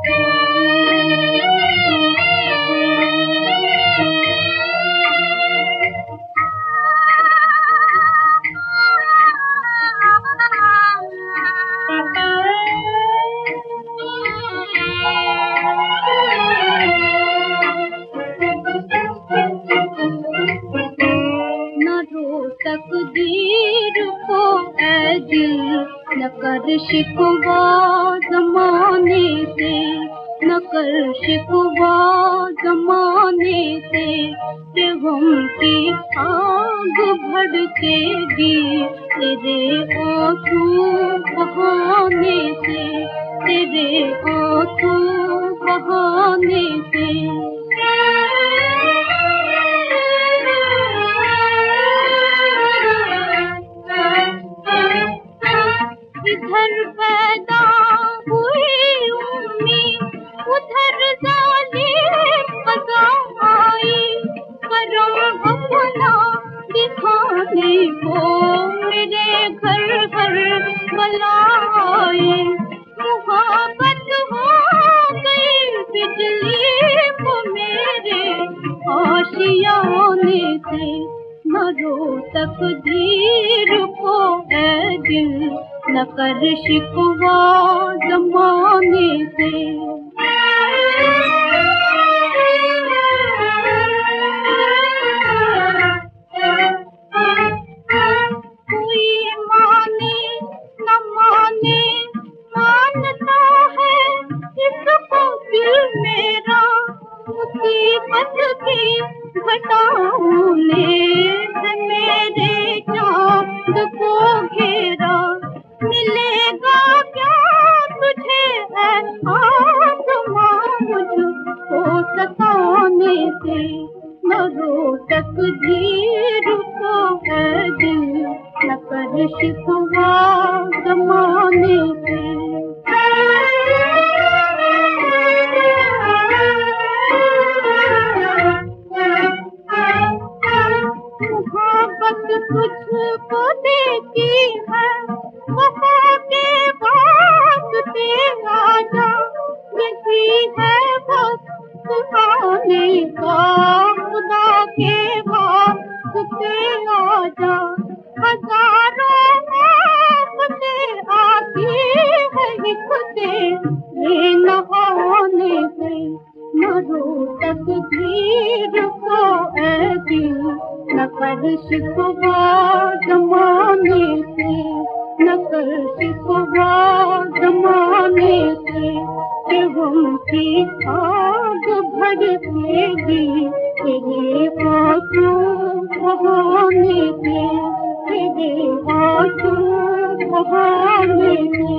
तकदीर को ऐ दिल न कर शिकवा ज़माने से, न कर शिकवा ज़माने से, कि गम की आग भड़केगी तेरे आंसू बहाने से, तेरे आंसू बहाने से। इधर पैदा हुई उम्मीद, उधर जालिम क़ज़ा आई, करम अपना दिखाने को मेरे घर घर बला आई। मुहब्बत हो गई बिजली को मेरे आशियाने से, न रो तकदीर को ऐ दिल न कर शिकवा ज़माने से। कोई माने न माने, मानता है इसको दिल मेरा, मुसीबत की घटाओं ने मेरे चाँद को घेरा। मिलेगा क्या तुझे ऐ आसमां मुझको सताने से, न रो तकदीर को ऐ दिल न कर शिकवा ज़माने से। मोहब्बत तुझको देती है, वफा के वास्ते आजा, यही है बस सुहाने का, खुदा के वास्ते आजा। हजारों आफतें आती है एक तेरे नहाने से, न रो तकदीर को ऐ दिल न कर शिकवा ज़माने से, न कर शिकवा ज़माने से, कि गम की आग भड़केगी तेरे आंसू बहाने से, तेरे आंसू बहाने से।